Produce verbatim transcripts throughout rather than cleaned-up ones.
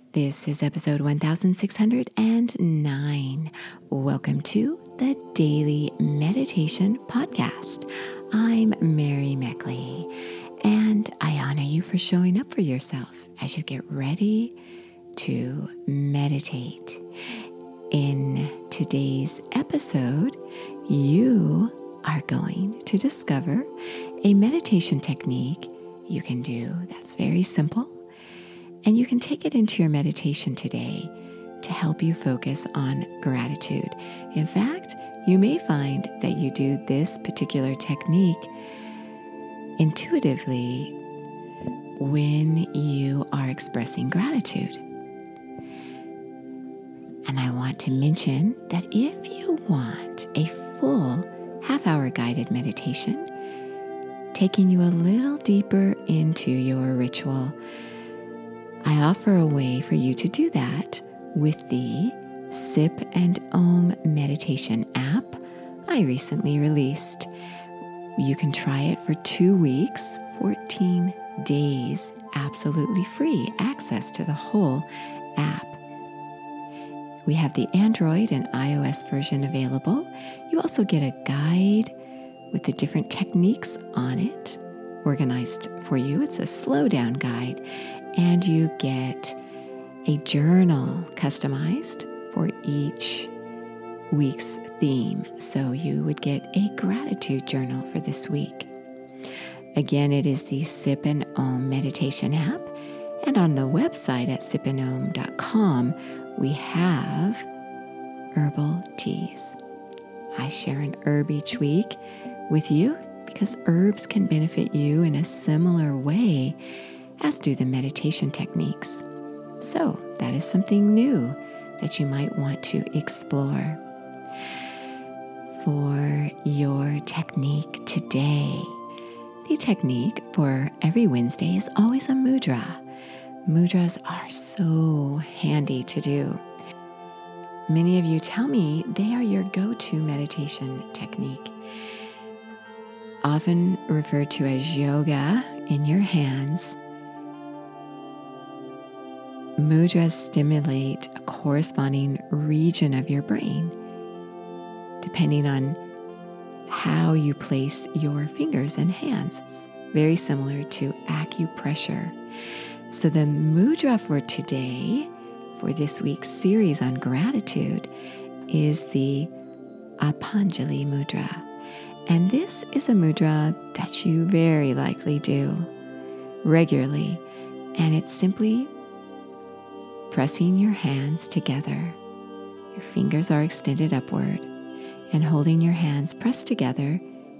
This is episode one thousand six hundred nine. Welcome to the Daily Meditation Podcast. I'm Mary Meckley, and I honor you for showing up for yourself as you get ready to meditate. In today's episode, you are going to discover a meditation technique you can do that's very simple, and you can take it into your meditation today to help you focus on gratitude. In fact, you may find that you do this particular technique intuitively when you are expressing gratitude. And I want to mention that if you want a full half-hour guided meditation, taking you a little deeper into your ritual, I offer a way for you to do that with the Sip and Om meditation app I recently released. You can try it for two weeks, fourteen days, absolutely free access to the whole app. We have the Android and iOS version available. You also get a guide with the different techniques on it, organized for you. It's a slow down guide, and you get a journal customized for each week's theme. So you would get a gratitude journal for this week. Again, it is the Sip and Om meditation app, and on the website at sip and om dot com, we have herbal teas. I share an herb each week with you because herbs can benefit you in a similar way as do the meditation techniques. So that is something new that you might want to explore. For your technique today, the technique for every Wednesday is always a mudra. Mudras are so handy to do. Many of you tell me they are your go-to meditation technique. Often referred to as yoga in your hands, mudras stimulate a corresponding region of your brain, depending on how you place your fingers and hands. It's very similar to acupressure. So the mudra for today, for this week's series on gratitude, is the Apanjali mudra. And this is a mudra that you very likely do regularly. And it's simply pressing your hands together. Your fingers are extended upward and holding your hands pressed together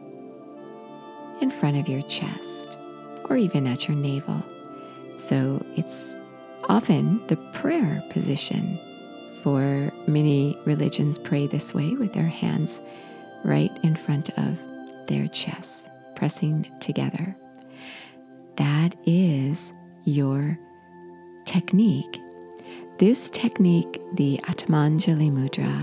in front of your chest or even at your navel. So it's often the prayer position. For many religions pray this way with their hands right in front of their chests, pressing together. That is your technique. This technique, the Atmanjali mudra,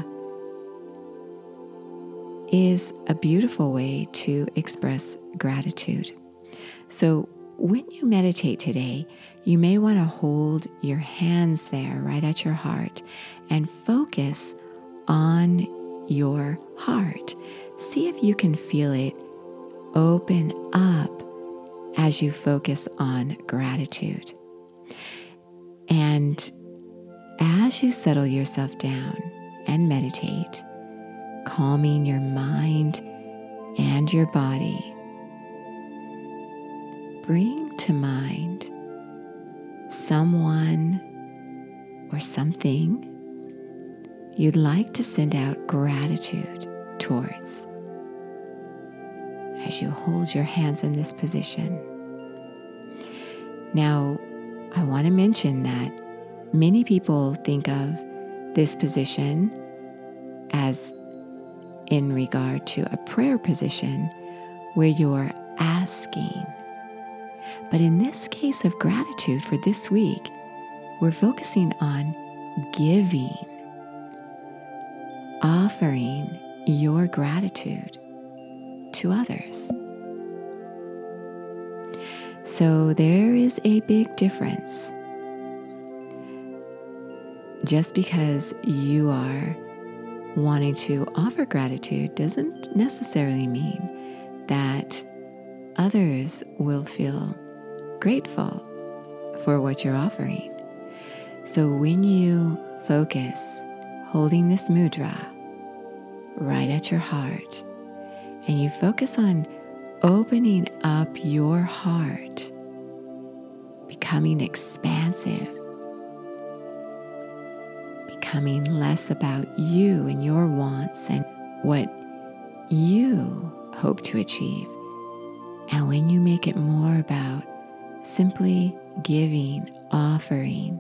is a beautiful way to express gratitude. So when you meditate today, you may want to hold your hands there right at your heart and focus on your heart. See if you can feel it open up as you focus on gratitude. And as you settle yourself down and meditate, calming your mind and your body, bring to mind someone or something you'd like to send out gratitude towards as you hold your hands in this position. Now, I want to mention that many people think of this position as in regard to a prayer position where you're asking. But in this case of gratitude for this week, we're focusing on giving, offering your gratitude to others. So there is a big difference. just because you are wanting to offer gratitude doesn't necessarily mean that others will feel grateful for what you're offering. So when you focus holding this mudra right at your heart, and you focus on opening up your heart, becoming expansive, becoming less about you and your wants and what you hope to achieve. And when you make it more about simply giving, offering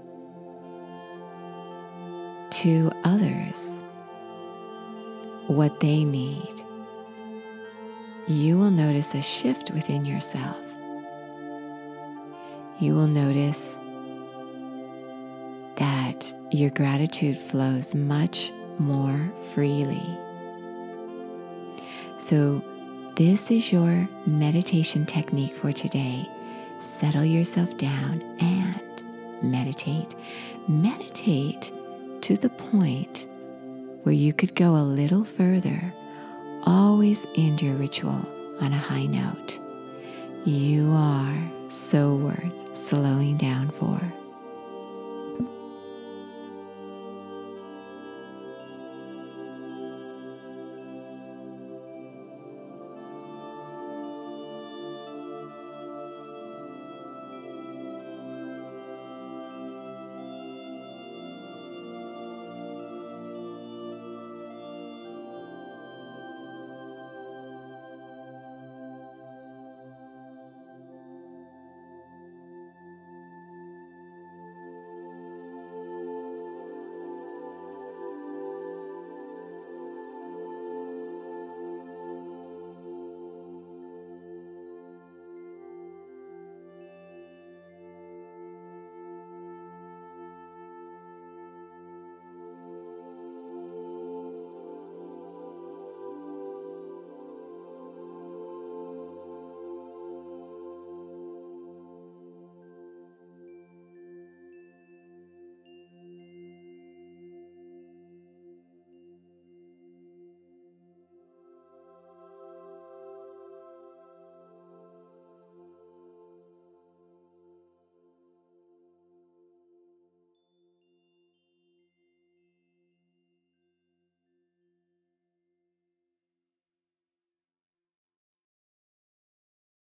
to others what they need, you will notice a shift within yourself. You will notice that your gratitude flows much more freely. So this is your meditation technique for today. Settle yourself down and meditate. Meditate to the point where you could go a little further. Always end your ritual on a high note. You are so worth slowing down for.